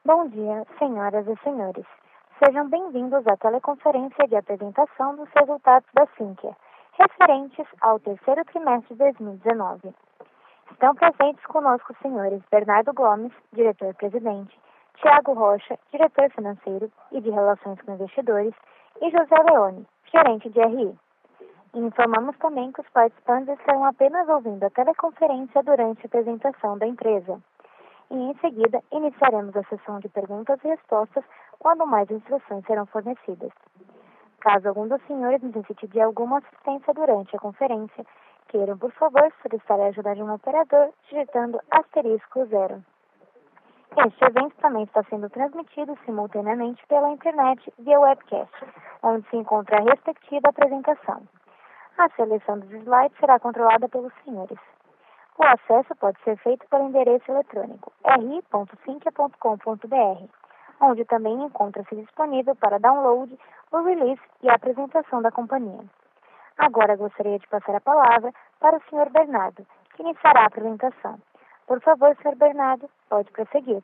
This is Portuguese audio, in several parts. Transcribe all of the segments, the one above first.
Bom dia, senhoras e senhores. Sejam bem-vindos à teleconferência de apresentação dos resultados da Sinqia, referentes ao terceiro trimestre de 2019. Estão presentes conosco os senhores Bernardo Gomes, diretor-presidente, Tiago Rocha, diretor financeiro e de Relações com Investidores, e José Leone, gerente de RI. E informamos também que os participantes estarão apenas ouvindo a teleconferência durante a apresentação da empresa. E em seguida, iniciaremos a sessão de perguntas e respostas quando mais instruções serão fornecidas. Caso algum dos senhores necessite de alguma assistência durante a conferência, queiram, por favor, solicitar a ajuda de um operador digitando *0. Este evento também está sendo transmitido simultaneamente pela internet via webcast, onde se encontra a respectiva apresentação. A seleção dos slides será controlada pelos senhores. O acesso pode ser feito pelo endereço eletrônico ri.sinqia.com.br, onde também encontra-se disponível para download o release e a apresentação da companhia. Agora gostaria de passar a palavra para o Sr. Bernardo, que iniciará a apresentação. Por favor, Sr. Bernardo, pode prosseguir.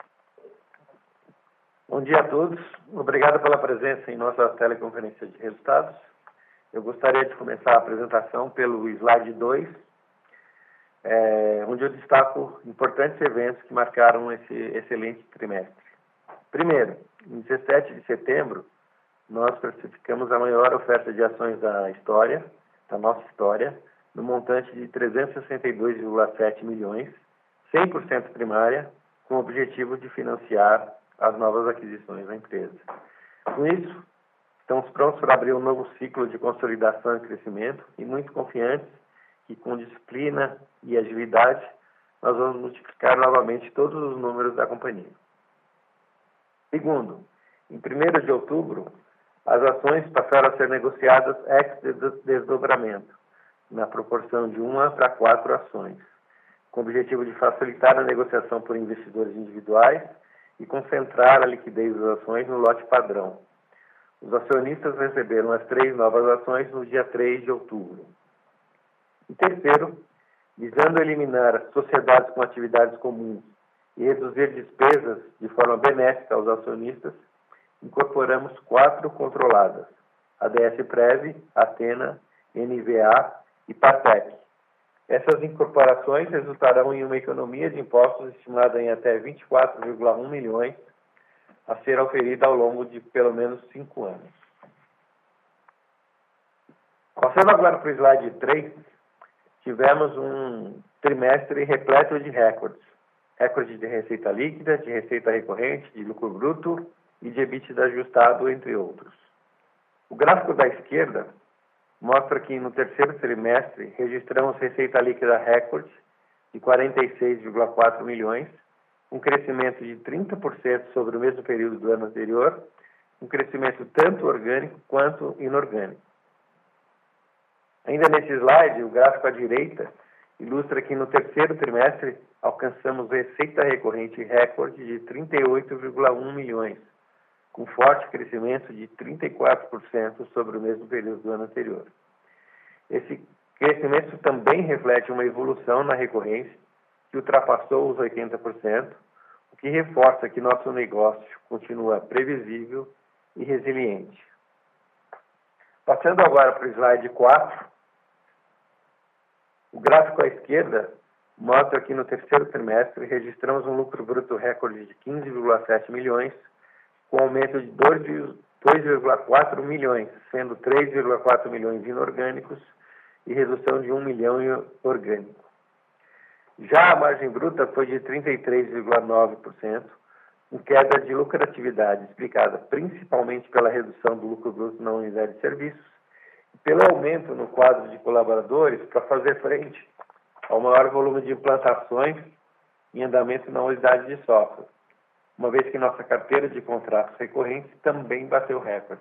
Bom dia a todos. Obrigado pela presença em nossa teleconferência de resultados. Eu gostaria de começar a apresentação pelo slide 2, onde eu destaco importantes eventos que marcaram esse excelente trimestre. Primeiro, em 17 de setembro, nós classificamos a maior oferta de ações da nossa história, no montante de 362,7 milhões, 100% primária, com o objetivo de financiar as novas aquisições da empresa. Com isso, estamos prontos para abrir um novo ciclo de consolidação e crescimento e muito confiantes que, com disciplina e agilidade, nós vamos multiplicar novamente todos os números da companhia. Segundo, em 1º de outubro, as ações passaram a ser negociadas ex-desdobramento, na proporção de 1 para 4 ações, com o objetivo de facilitar a negociação por investidores individuais e concentrar a liquidez das ações no lote padrão. Os acionistas receberam as 3 novas ações no dia 3 de outubro. E terceiro, visando eliminar as sociedades com atividades comuns e reduzir despesas de forma benéfica aos acionistas, incorporamos 4 controladas: ADS Prev, Athena, NVA e Partec. Essas incorporações resultarão em uma economia de impostos estimada em até 24,1 milhões a ser oferida ao longo de pelo menos 5 anos. Passando agora para o slide 3, tivemos um trimestre repleto de recordes. Recorde de receita líquida, de receita recorrente, de lucro bruto e de EBITDA ajustado, entre outros. O gráfico da esquerda mostra que no terceiro trimestre registramos receita líquida recorde de 46,4 milhões, um crescimento de 30% sobre o mesmo período do ano anterior, um crescimento tanto orgânico quanto inorgânico. Ainda nesse slide, o gráfico à direita ilustra que no terceiro trimestre alcançamos receita recorrente recorde de 38,1 milhões, com forte crescimento de 34% sobre o mesmo período do ano anterior. Esse crescimento também reflete uma evolução na recorrência, que ultrapassou os 80%, o que reforça que nosso negócio continua previsível e resiliente. Passando agora para o slide 4, o gráfico à esquerda mostra que no terceiro trimestre registramos um lucro bruto recorde de 15,7 milhões, com aumento de 2,4 milhões, sendo 3,4 milhões inorgânicos e redução de 1 milhão orgânico. Já a margem bruta foi de 33,9%, com queda de lucratividade explicada principalmente pela redução do lucro bruto na unidade de serviços e pelo aumento no quadro de colaboradores para fazer frente ao maior volume de implantações em andamento na unidade de software, uma vez que nossa carteira de contratos recorrentes também bateu recorde.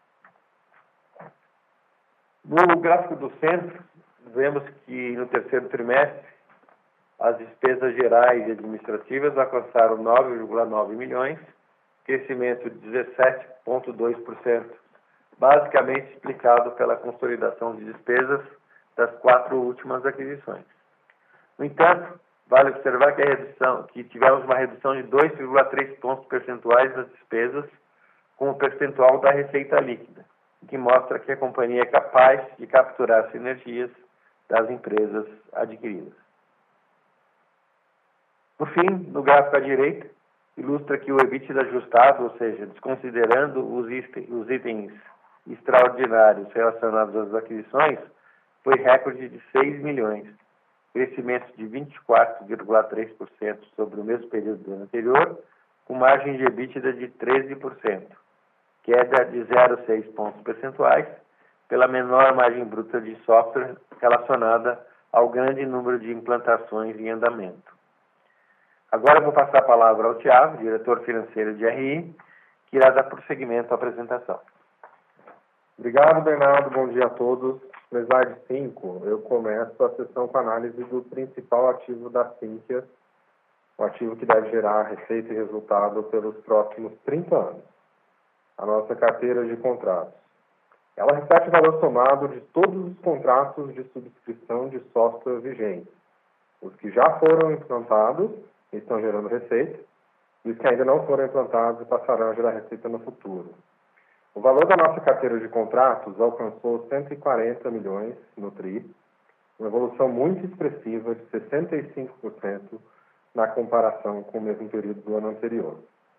No gráfico do centro, vemos que no terceiro trimestre as despesas gerais e administrativas alcançaram 9,9 milhões, crescimento de 17,2%, basicamente explicado pela consolidação de despesas das 4 últimas aquisições. No entanto, vale observar que tivemos uma redução de 2,3 pontos percentuais nas despesas como percentual da receita líquida, o que mostra que a companhia é capaz de capturar sinergias das empresas adquiridas. Por fim, no gráfico à direita, ilustra que o EBITDA ajustado, ou seja, desconsiderando os itens extraordinários relacionados às aquisições, foi recorde de 6 milhões, crescimento de 24,3% sobre o mesmo período do ano anterior, com margem de EBITDA de 13%, queda de 0,6 pontos percentuais pela menor margem bruta de software relacionada ao grande número de implantações em andamento. Agora vou passar a palavra ao Thiago, diretor financeiro de RI, que irá dar prosseguimento à apresentação. Obrigado, Bernardo. Bom dia a todos. No slide 5, eu começo a sessão com a análise do principal ativo da Sinqia, o ativo que deve gerar receita e resultado pelos próximos 30 anos, a nossa carteira de contratos. Ela reflete o valor somado de todos os contratos de subscrição de software vigentes, os que já foram implantados e estão gerando receita, e os que ainda não foram implantados e passarão a gerar receita no futuro. O valor da nossa carteira de contratos alcançou 140 milhões no TRI, uma evolução muito expressiva de 65% na comparação com o mesmo período do ano anterior.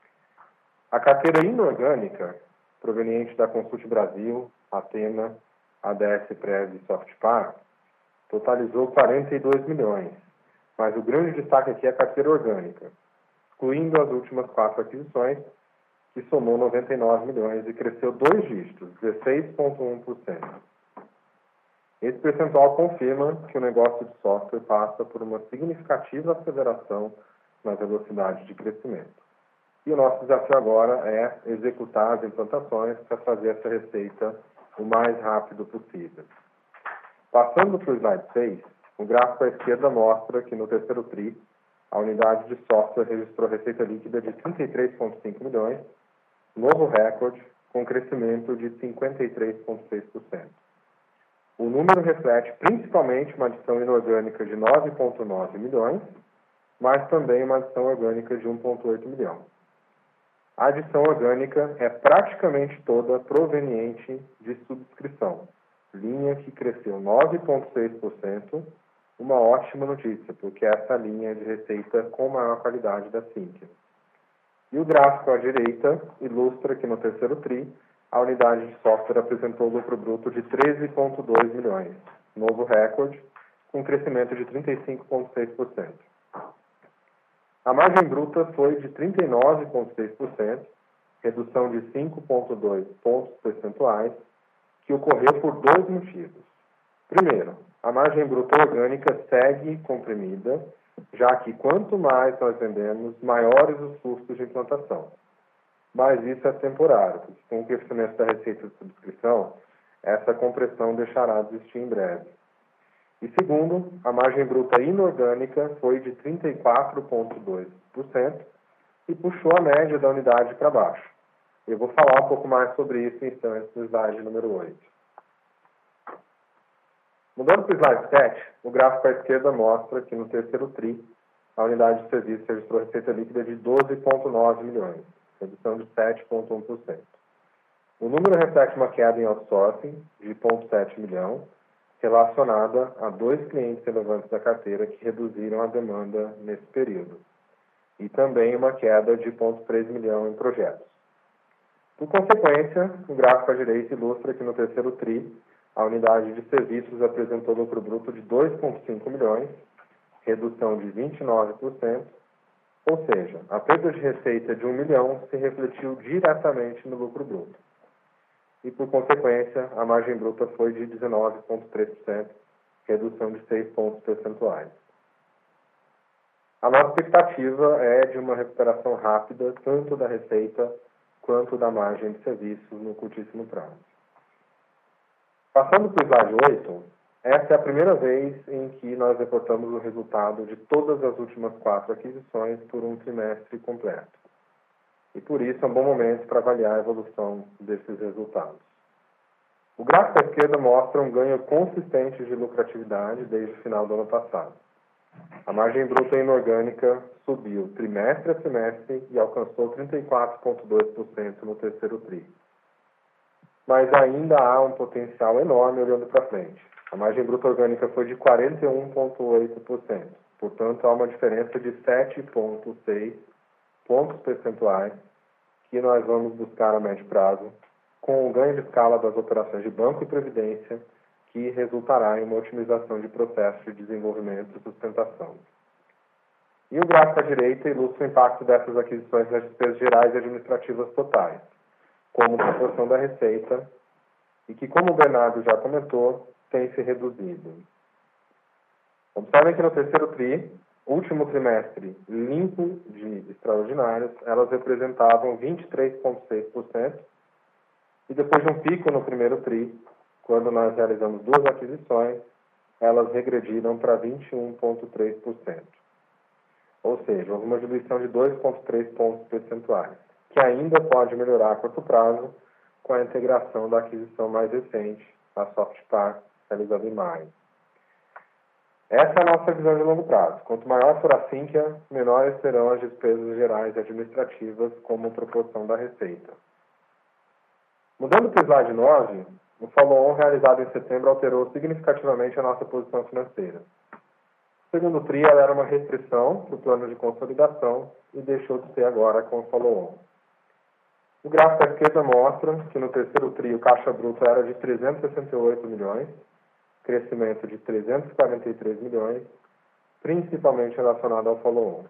A carteira inorgânica, proveniente da Consult Brasil, Atena, ADS Prev e Softpar, totalizou 42 milhões, mas o grande destaque aqui é a carteira orgânica, excluindo as últimas 4 aquisições, que somou 99 milhões e cresceu 2 dígitos, 16,1%. Esse percentual confirma que o negócio de software passa por uma significativa aceleração na velocidade de crescimento. E o nosso desafio agora é executar as implantações para fazer essa receita o mais rápido possível. Passando para o slide 6, o gráfico à esquerda mostra que no terceiro TRI, a unidade de software registrou receita líquida de 33,5 milhões, novo recorde, com crescimento de 53,6%. O número reflete principalmente uma adição inorgânica de 9,9 milhões, mas também uma adição orgânica de 1,8 milhão. A adição orgânica é praticamente toda proveniente de subscrição, linha que cresceu 9,6%, uma ótima notícia, porque essa é a linha de receita com maior qualidade da Sinqia. E o gráfico à direita ilustra que no terceiro TRI, a unidade de software apresentou lucro bruto de 13,2 milhões, novo recorde, com crescimento de 35,6%. A margem bruta foi de 39,6%, redução de 5,2 pontos percentuais, que ocorreu por 2 motivos. Primeiro, a margem bruta orgânica segue comprimida, já que quanto mais nós vendemos, maiores os custos de implantação. Mas isso é temporário, porque com o crescimento da receita de subscrição, essa compressão deixará de existir em breve. E segundo, a margem bruta inorgânica foi de 34,2% e puxou a média da unidade para baixo. Eu vou falar um pouco mais sobre isso em instantes no slide número 8. Mudando para o slide 7, o gráfico à esquerda mostra que no terceiro TRI, a unidade de serviço registrou receita líquida de 12,9 milhões, redução de 7,1%. O número reflete uma queda em outsourcing de 0,7 milhão, relacionada a 2 clientes relevantes da carteira que reduziram a demanda nesse período, e também uma queda de 0,3 milhão em projetos. Por consequência, o gráfico à direita ilustra que no terceiro TRI, a unidade de serviços apresentou lucro bruto de 2,5 milhões, redução de 29%, ou seja, a perda de receita de 1 milhão se refletiu diretamente no lucro bruto. E, por consequência, a margem bruta foi de 19,3%, redução de 6 pontos percentuais. A nossa expectativa é de uma recuperação rápida, tanto da receita quanto da margem de serviços no curtíssimo prazo. Passando para o slide 8, essa é a primeira vez em que nós reportamos o resultado de todas as últimas 4 aquisições por um trimestre completo. E por isso é um bom momento para avaliar a evolução desses resultados. O gráfico à esquerda mostra um ganho consistente de lucratividade desde o final do ano passado. A margem bruta inorgânica subiu trimestre a trimestre e alcançou 34,2% no terceiro tri. Mas ainda há um potencial enorme olhando para frente. A margem bruta orgânica foi de 41,8%. Portanto, há uma diferença de 7,6 pontos percentuais que nós vamos buscar a médio prazo, com o ganho de escala das operações de banco e previdência, que resultará em uma otimização de processos de desenvolvimento e sustentação. E o gráfico à direita ilustra o impacto dessas aquisições nas despesas gerais e administrativas totais, como proporção da receita, e que, como o Bernardo já comentou, tem se reduzido. Observem que no terceiro tri, último trimestre limpo de extraordinários, elas representavam 23,6%, e depois de um pico no primeiro tri, quando nós realizamos duas aquisições, elas regrediram para 21,3%. Ou seja, houve uma diminuição de 2,3 pontos percentuais, que ainda pode melhorar a curto prazo com a integração da aquisição mais recente, a Softpar, realizada em maio. Essa é a nossa visão de longo prazo. Quanto maior for a Sinqia, menores serão as despesas gerais e administrativas como proporção da receita. Mudando para o slide 9, o follow-on realizado em setembro alterou significativamente a nossa posição financeira. O segundo TRI ela era uma restrição para o plano de consolidação e deixou de ser agora com o follow-on. O gráfico à esquerda mostra que no terceiro TRI o caixa bruto era de 368 milhões, crescimento de 343 milhões, principalmente relacionado ao follow-on.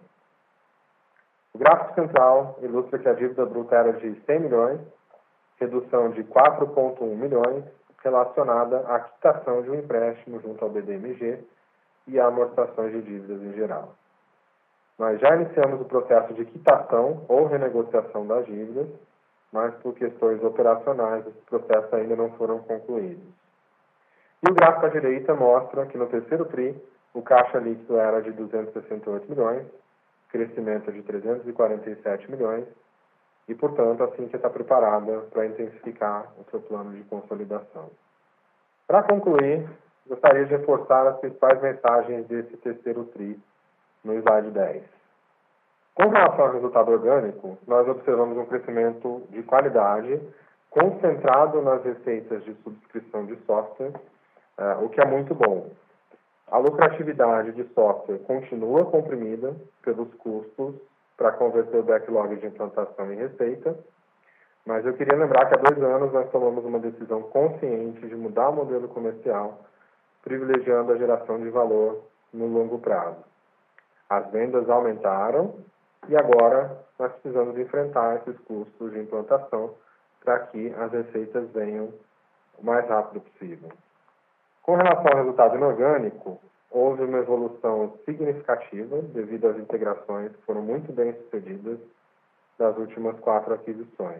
O gráfico central ilustra que a dívida bruta era de 100 milhões, redução de 4,1 milhões, relacionada à quitação de um empréstimo junto ao BDMG e a amortizações de dívidas em geral. Nós já iniciamos o processo de quitação ou renegociação das dívidas, mas por questões operacionais, esses processos ainda não foram concluídos. E o gráfico à direita mostra que no terceiro TRI, o caixa líquido era de 268 milhões, crescimento de 347 milhões, e, portanto, a Sinqia está preparada para intensificar o seu plano de consolidação. Para concluir, gostaria de reforçar as principais mensagens desse terceiro TRI no slide 10. Com relação ao resultado orgânico, nós observamos um crescimento de qualidade concentrado nas receitas de subscrição de software, o que é muito bom. A lucratividade de software continua comprimida pelos custos para converter o backlog de implantação em receita, mas eu queria lembrar que há 2 anos nós tomamos uma decisão consciente de mudar o modelo comercial, privilegiando a geração de valor no longo prazo. As vendas aumentaram e agora nós precisamos enfrentar esses custos de implantação para que as receitas venham o mais rápido possível. Com relação ao resultado inorgânico, houve uma evolução significativa devido às integrações que foram muito bem sucedidas das últimas 4 aquisições.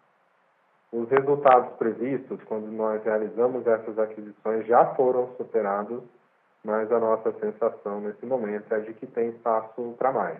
Os resultados previstos, quando nós realizamos essas aquisições, já foram superados, mas a nossa sensação nesse momento é de que tem espaço para mais.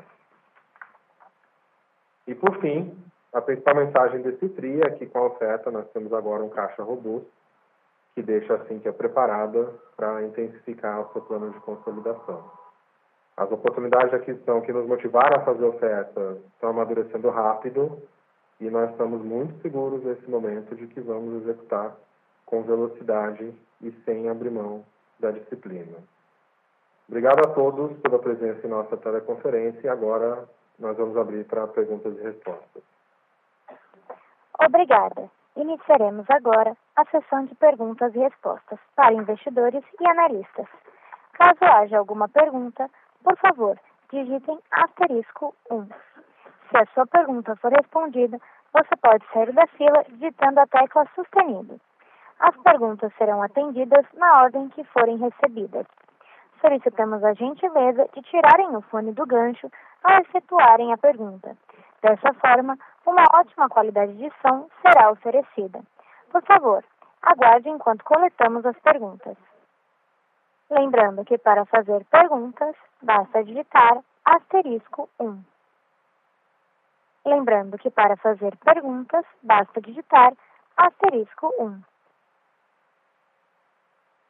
E, por fim, a principal mensagem desse TRI é que, com a oferta, nós temos agora um caixa robusto, que deixa a Sinqia preparada para intensificar o seu plano de consolidação. As oportunidades de aquisição que nos motivaram a fazer oferta estão amadurecendo rápido e nós estamos muito seguros nesse momento de que vamos executar com velocidade e sem abrir mão da disciplina. Obrigado a todos pela presença em nossa teleconferência e agora nós vamos abrir para perguntas e respostas. Obrigada. Iniciaremos agora a sessão de perguntas e respostas para investidores e analistas. Caso haja alguma pergunta, por favor, digitem *1. Se a sua pergunta for respondida, você pode sair da fila digitando a tecla sustenido. As perguntas serão atendidas na ordem que forem recebidas. Solicitamos a gentileza de tirarem o fone do gancho ao efetuarem a pergunta. Dessa forma, uma ótima qualidade de som será oferecida. Por favor, aguarde enquanto coletamos as perguntas. Lembrando que para fazer perguntas, basta digitar *1. Lembrando que para fazer perguntas, basta digitar *1.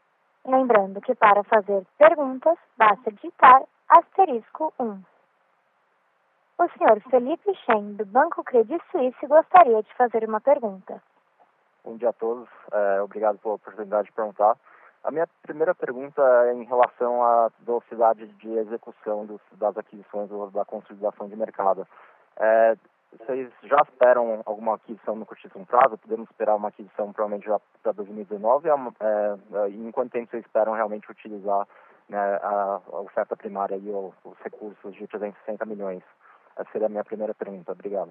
Lembrando que para fazer perguntas, basta digitar *1. O senhor Felipe Chen, do Banco Credit Suisse, gostaria de fazer uma pergunta. Bom dia a todos. Obrigado pela oportunidade de perguntar. A minha primeira pergunta é em relação à velocidade de execução das aquisições ou da consolidação de mercado. Vocês já esperam alguma aquisição no curtíssimo prazo? Podemos esperar uma aquisição provavelmente já para 2019? Em quanto tempo vocês esperam realmente utilizar, né, a oferta primária e os recursos de 360 milhões? Essa seria a minha primeira pergunta. Obrigado.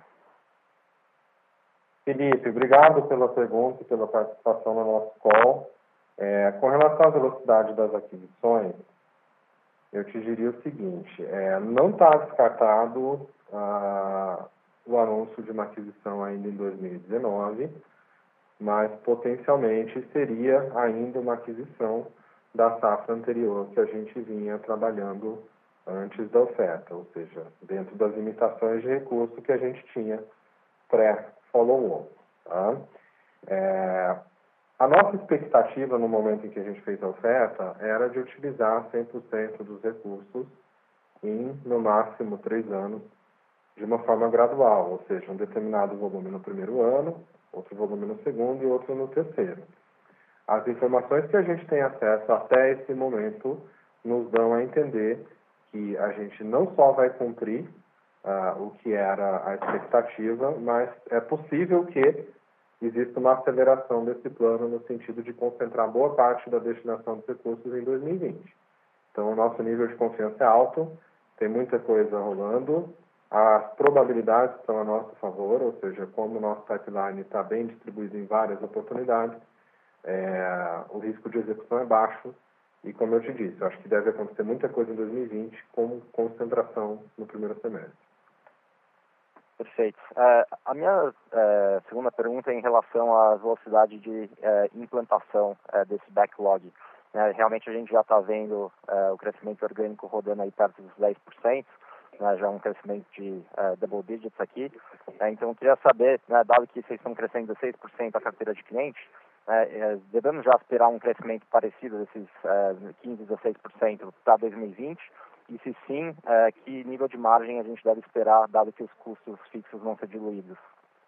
Felipe, obrigado pela pergunta e pela participação no nosso call. Com relação à velocidade das aquisições, eu te diria o seguinte, não está descartado o anúncio de uma aquisição ainda em 2019, mas potencialmente seria ainda uma aquisição da safra anterior que a gente vinha trabalhando antes da oferta, ou seja, dentro das limitações de recurso que a gente tinha pré-follow-on. Tá? A nossa expectativa no momento em que a gente fez a oferta era de utilizar 100% dos recursos em, no máximo, 3 anos, de uma forma gradual, ou seja, um determinado volume no primeiro ano, outro volume no segundo e outro no terceiro. As informações que a gente tem acesso até esse momento nos dão a entender que a gente não só vai cumprir o que era a expectativa, mas é possível que exista uma aceleração desse plano no sentido de concentrar boa parte da destinação dos recursos em 2020. Então, o nosso nível de confiança é alto, tem muita coisa rolando, as probabilidades estão a nosso favor, ou seja, como o nosso pipeline está bem distribuído em várias oportunidades, o risco de execução é baixo e, como eu te disse, eu acho que deve acontecer muita coisa em 2020 com concentração no primeiro semestre. Perfeito. A minha segunda pergunta é em relação à velocidade de implantação desse backlog. Realmente a gente já está vendo o crescimento orgânico rodando aí perto dos 10%, já um crescimento de double digits aqui. Então eu queria saber, dado que vocês estão crescendo 6% a carteira de clientes, devemos já esperar um crescimento parecido desses 15% a 16% para 2020? E se sim, que nível de margem a gente deve esperar, dado que os custos fixos vão ser diluídos?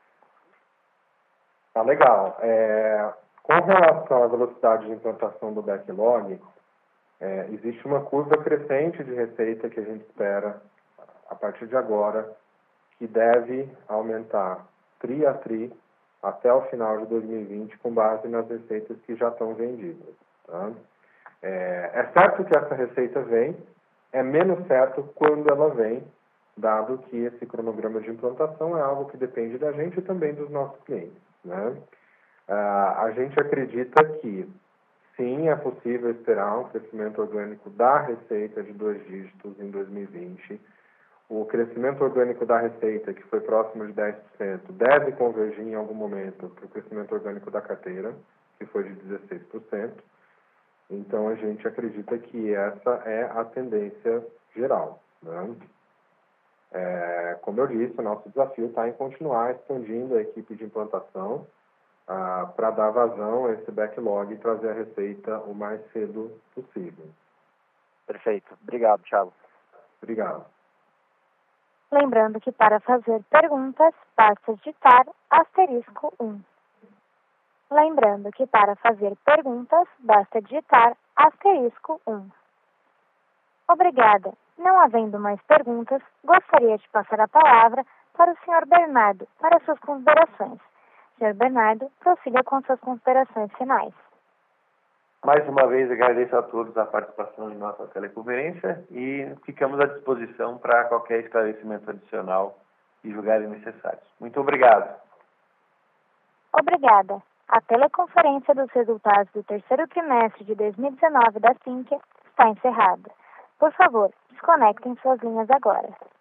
Tá legal. Com relação à velocidade de implantação do backlog, existe uma curva crescente de receita que a gente espera, a partir de agora, que deve aumentar tri a tri até o final de 2020, com base nas receitas que já estão vendidas. Tá? É certo que essa receita vem, é menos certo quando ela vem, dado que esse cronograma de implantação é algo que depende da gente e também dos nossos clientes. Né? A gente acredita que, sim, é possível esperar um crescimento orgânico da receita de 2 dígitos em 2020. O crescimento orgânico da receita, que foi próximo de 10%, deve convergir em algum momento para o crescimento orgânico da carteira, que foi de 16%. Então, a gente acredita que essa é a tendência geral. Né? Como eu disse, o nosso desafio está em continuar expandindo a equipe de implantação para dar vazão a esse backlog e trazer a receita o mais cedo possível. Perfeito. Obrigado, Thiago. Obrigado. Lembrando que para fazer perguntas, basta digitar *1. Lembrando que para fazer perguntas, basta digitar *1. Obrigada. Não havendo mais perguntas, gostaria de passar a palavra para o Sr. Bernardo para suas considerações. Sr. Bernardo, prossiga com suas considerações finais. Mais uma vez, agradeço a todos a participação em nossa teleconferência e ficamos à disposição para qualquer esclarecimento adicional que julgarem necessários. Muito obrigado. Obrigada. A teleconferência dos resultados do terceiro trimestre de 2019 da Sinqia está encerrada. Por favor, desconectem suas linhas agora.